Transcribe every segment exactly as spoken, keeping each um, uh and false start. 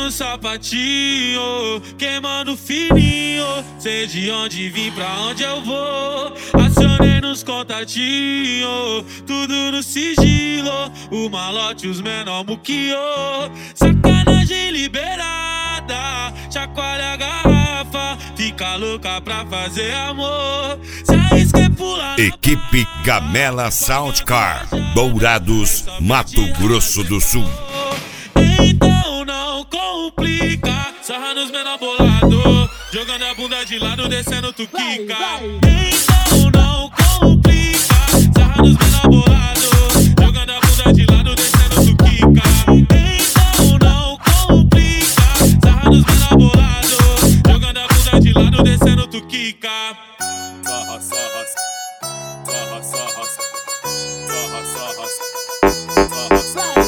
no sapatinho, queimando fininho. Sei de onde vim, pra onde eu vou. Acionei nos contatinhos, tudo no sigilo. O malote, os menor muquiô. Sacanagem liberada, chacoalha a garrafa, fica louca pra fazer amor. Se arrisca e pula. Equipe Gamela Soundcar, Dourados, Mato Grosso do Sul. Então não complica, sarra nos menor bolado, jogando a bunda de lado, descendo tu quica. Então não complica, sarra nos menor bolado, jogando a bunda de lado, descendo tu quica. Então não complica, sarra nos menor bolado, jogando a bunda de lado, descendo tu quica. Sarra, sarra, sarra, sarra, sarra, sarra, sarra,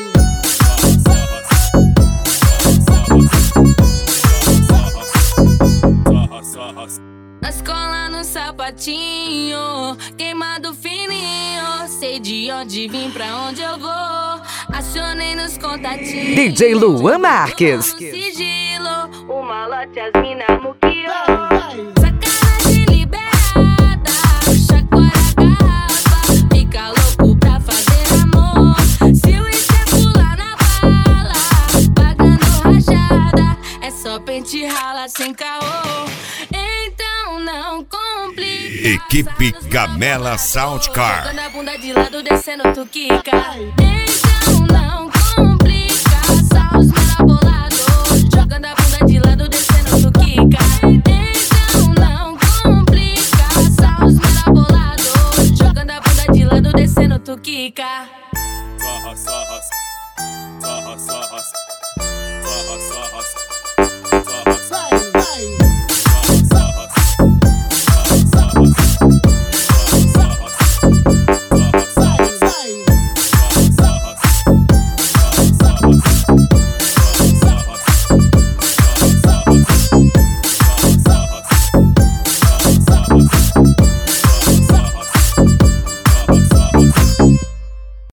Na escola no sapatinho, queimado fininho. Sei de onde vim, pra onde eu vou. Acionei nos contatinhos, D J Luan Marques. Sigilo, o malote, as mina muquiô. Sacanagem liberada, chacoalha a garrafa, fica louco pra fazer amor. Se o Inter pular na bala, pagando rachada, é só pente rala sem caô. Então não complica. Equipe Gamela Soundcar. Jogando a bunda de lado, descendo tu quica. Então não complica. Só os menor bolado, jogando a bunda de lado, descendo tu quica. Então não complica. Só os menor bolado, jogando a bunda de lado, descendo tu quica. Sarra, sarra, sarra, sarra.